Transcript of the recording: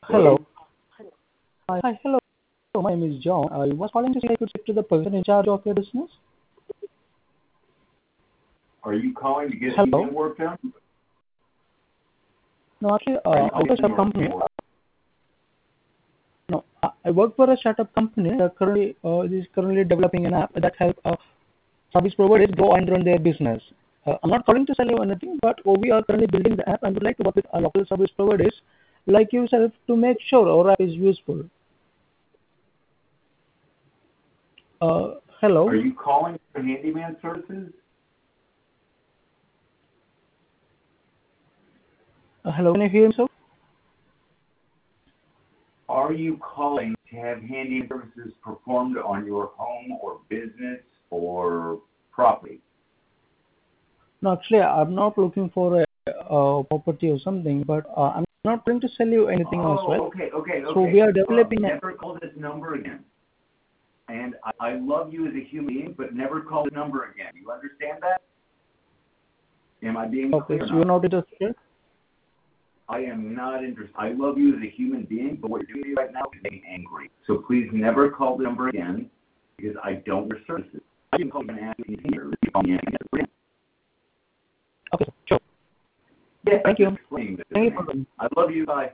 Hello. Hello? Hi, hello. My name is John. I was calling to see if I could speak to the person in charge of your business. Are you calling to get Hello. heating work done? No, actually, Are you I work for a calling startup or, company. or No, I work for a startup company. Currently, is currently developing an app that help service providers go and run their business. I'm not calling to sell you anything, but we are currently building the app and would like to work with local service providers like yourself to make sure our app is useful. are Hello. you calling for handyman services? Hello. Can you hear me, sir? Are you calling to have handyman services performed on your home or business or property? No, actually, I'm not looking for a property or something, but I'm not going to sell you anything as Oh, well. So we okay. are developing a. Never call this number again. And I love you as a human being, but never call this number again. You understand that? Am I being Okay, clear so you're enough? not interested? I am not interested. I love you as a human being, but what you're doing right now is making me angry. So please never call the number again because I don't want your services. I can call you and ask you here. You call me again. Okay, sure. Yeah, Thank you. explain this to Thank you me. for. I love you. Bye.